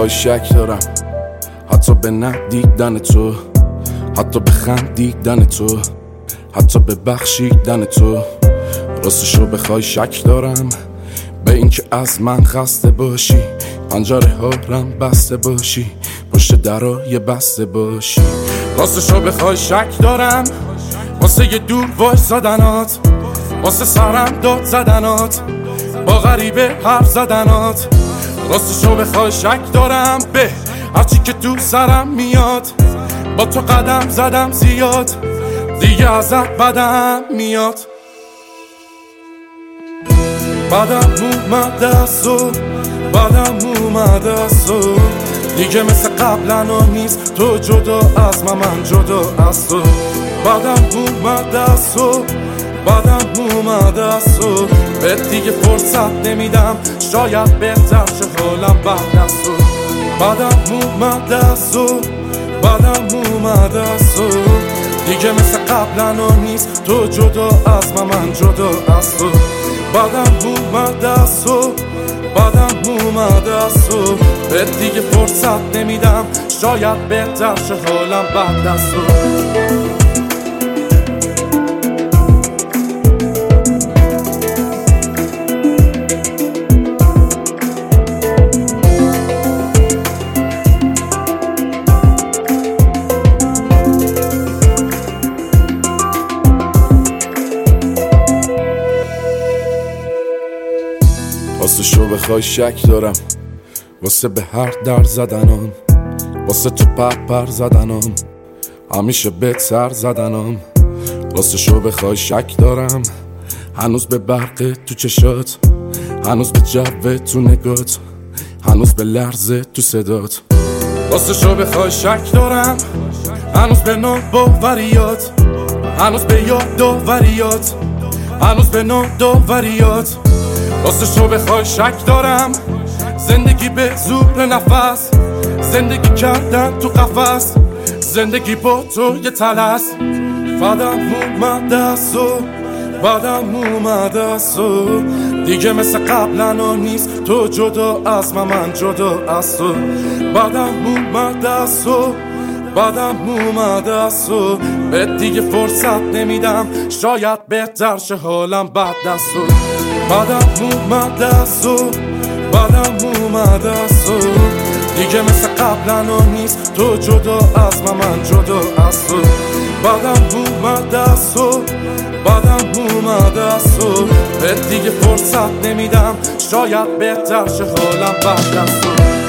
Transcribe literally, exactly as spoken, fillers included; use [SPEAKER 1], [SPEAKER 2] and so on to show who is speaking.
[SPEAKER 1] بخوای شک دارم، حتی به ندیدن تو، حتی به خندیدن تو، حتی به بخشیدن تو. راستشو بخوای شک دارم به اینکه از من خسته باشی، پنجره ها رم بسته باشی، پشت درای بسته باشی. راستشو بخوای شک دارم واسه یه دور وای زدنات، واسه سرم داد زدنات، با غریبه حرف زدنات. راستشو بخوای شک دارم به هرچی که تو سرم میاد، با تو قدم زدم زیاد، دیگه ازت بدم میاد. بدم اومد از تو، بدم اومد از تو، دیگه مثل قبلا نیست تو جدا از من، من جدا از تو. بدم اومد از تو، بدم اومد از تو، به دیگه فرصت نمیدم، شاید بهتر شه حالم بعد از تو. بدم اومد از تو، بدم اومد از تو، دیگه مثل قبلا نیست تو جدا از من، من جدا از تو. بدم اومد از تو، بدم اومد از تو، به دیگه فرصت نمیدم، شاید بهتر شه حالم بعد از تو. راستشو بخوای شک دارم واسه به هر در زدنم، واسه تو پر پر زدنم، همیشه بهت سر زدنم. راستشو بخوای شک دارم هنوز به برق تو چشات، هنوز به جو تو نگات، هنوز به لرزه تو صدات. راستشو بخوای شک دارم هنوز به ناباوریات، هنوز به یاد داوریات، هنوز به ناداوریات. راستشو بخوای شک دارم زندگی به زور نفس، زندگی کردن تو قفس، زندگی با تو یه تلس. بدم اومد از تو، بدم اومد از تو، دیگه مثل قبلا نیست تو جدا از من، من جدا از تو. بدم اومد از تو، بدم اومد از تو، به دیگه فرصت نمیدم، شاید بهتر شه حالم بعد از تو. بدم اومد از تو، بدم اومد از تو، دیگه مثل قبلا نیست تو جدا از من، من جدا از تو. بدم اومد از تو، بدم اومد از تو، به دیگه فرصت نمیدم، شاید بهتر شه حالم بعد از تو.